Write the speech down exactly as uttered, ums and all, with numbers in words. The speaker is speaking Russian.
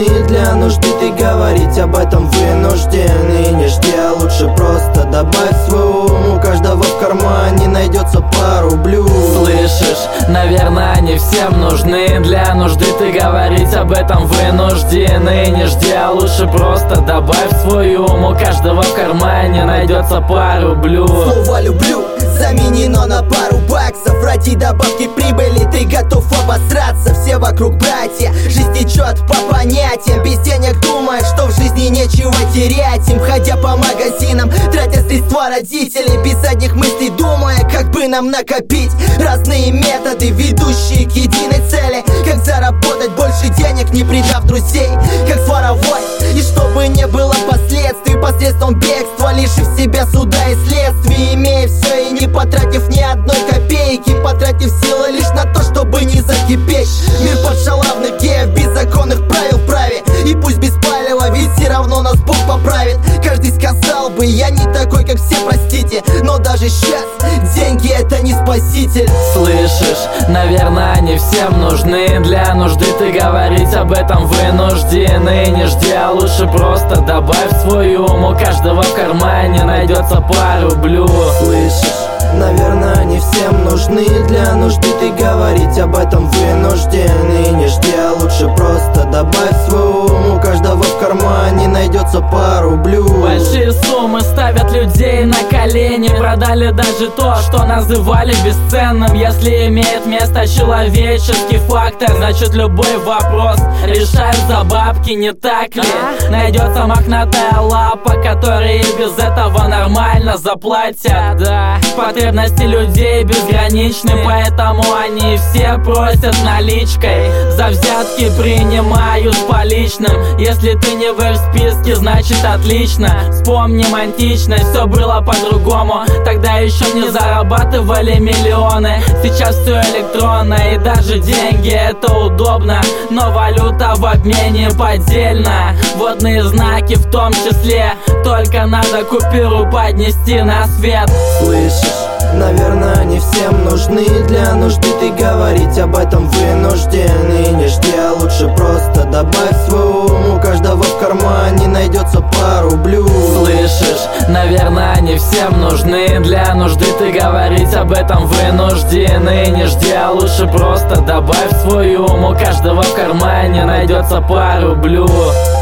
для нужды, ты говорить об этом вынужден. И не жди, а лучше просто добавь свой ум. У каждого в кармане найдется пару блюд. Слышишь, наверное, они всем нужны. Для нужды ты говорить об этом вынужден. И не жди, а лучше просто добавь свой ум. У каждого в кармане найдется пару блюд. Слово «люблю» заменено на пару баксов. Ради добавки прибыли ты готов обосраться. Все вокруг братья, жизнь течет по понятиям. Без денег думают, что в жизни нечего терять им. Ходя по магазинам, тратя средства родителей, без задних мыслей думая, как бы нам накопить. Разные методы, ведущие к единой цели. Как заработать больше денег, не предав друзей. Как своровать, и чтобы не было последствий посредством бегства, лишив себя суда и следствий. Имея все и не потратив ни одной копейки, потратив силы лишь на то, чтобы не закипеть. Мир подшалавных геев, беззаконных правил вправе. И пусть без палева, ведь все равно нас Бог поправит. Каждый сказал бы, я не такой, как все, простите. Но даже сейчас деньги это не спаситель. Слышишь, наверное, они всем нужны. Для нужды ты говорить об этом вынужден. И не жди, а лучше просто добавь свой ум. У каждого в кармане найдется пару блюд. Слышишь, наверное, они всем нужны. Для нужды ты говорить об этом вынужден. И не жди, а лучше просто добавь свой ум. У каждого в кармане найдется пару блюд. Большие суммы ставят людей на колени. Продали даже то, что называли бесценным. Если имеет место человеческий фактор, значит любой вопрос решают за бабки, не так ли? Найдется мохнатая лапа, которые без этого нормально заплатят. Да, потребности людей безграничны, поэтому они все просят наличкой. За взятки принимают с поличным. Если ты не в их списке, значит отлично. Вспомним античность, все было по-другому. Тогда еще не зарабатывали миллионы. Сейчас все электронно, и даже деньги это удобно. Но валюта в обмене поддельна, водные знаки в том числе. Только надо купюру поднести на свет. Слышишь, наверное, они всем нужны. Для нужды ты говорить об этом вынужден. И не жди, а лучше просто добавь свой ум. У каждого в кармане найдется пару блюд. Слышишь, наверное, они всем нужны. Для нужды ты говорить об этом вынужден. И не жди, а лучше просто добавь свой ум. У каждого в кармане найдется пару блюд.